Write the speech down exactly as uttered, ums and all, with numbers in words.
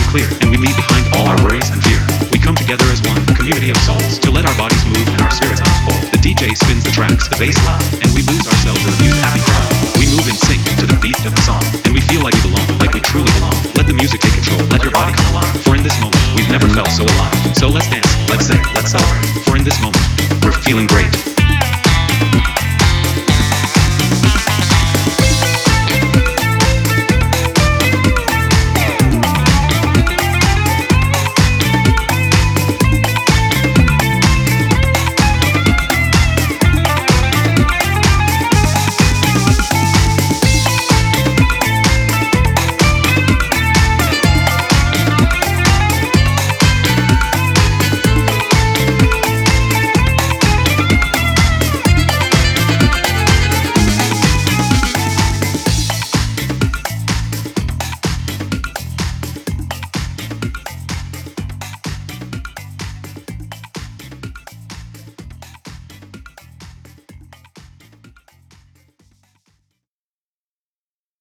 clear, and we leave behind all our worries and fear. We come together as one community of souls to let our bodies move and our spirits unfold. The D J spins the tracks, the bass loud, and we lose ourselves in the music happy crowd. We move in sync to the beat of the song, and we feel like we belong, like we truly belong. Let the music take control, let your body come alive. For in this moment, we've never felt so alive. So let's dance, let's sing, let's celebrate. For in this moment, we're feeling great.